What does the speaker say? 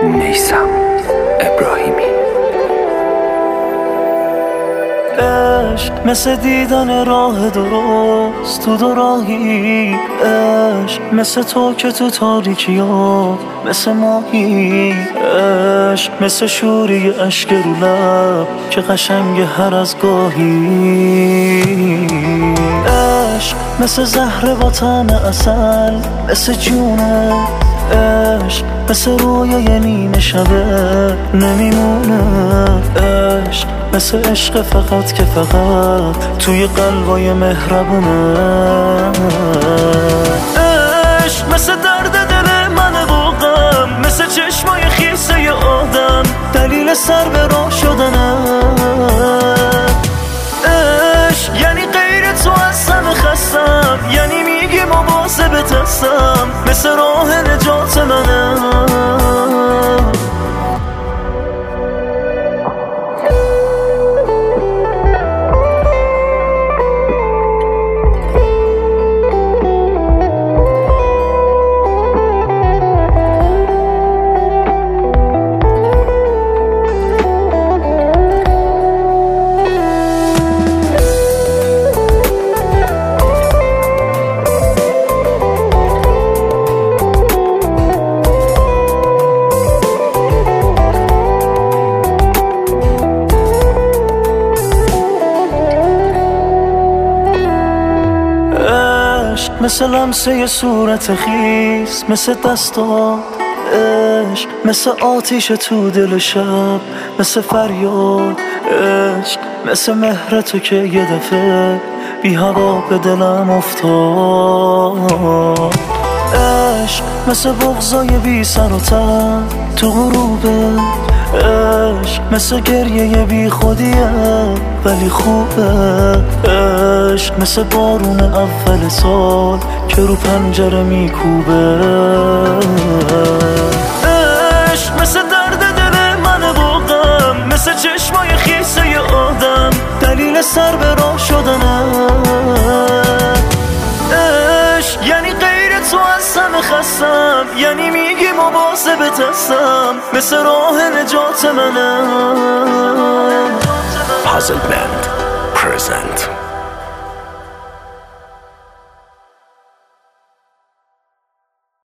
نیسم ابراهیمی. عشق مثل دیدن راه درست تو دو راهی، عشق مثل تو که تو تاریکی ها مثل ماهی، عشق مثل شوری اشک رو لب که قشنگ هر از گاهی، عشق مثل زهر با طعم عسل مثل جونه، عشق مثل رویای نیمه شبه نمیمونه، عشق مثل عشق فقط که فقط توی قلبای مهربونه، عشق مثل درد دل من و غم، مثل چشمای خیسه آدم دلیل سر به راه شدنه، عشق یعنی غیر تو از همه خستم، یعنی میگی مواظبت هستم مثل راه نجات منه. مثل لمسه صورت خیس، مثل دستات عشق، مثل آتیش تو دل شب، مثل فریاد عشق، مثل مهر تو که یه دفعه بی هوا به دلم افتاد، عشق مثل بغضای بی سر و تن تو غروبه، عشق مثل گریه بی خودیه ولی خوبه، عشق مثل بارون اول سال که رو پنجره میکوبه، عشق مثل درد دل من و غم، مثل چشمای خیسه آدم دلیل سر به راه شدنه، عشق یعنی غیر تو از همه خستم، یعنی میگی مواظبت هستم مثل راه نجات منه. Puzzle Band present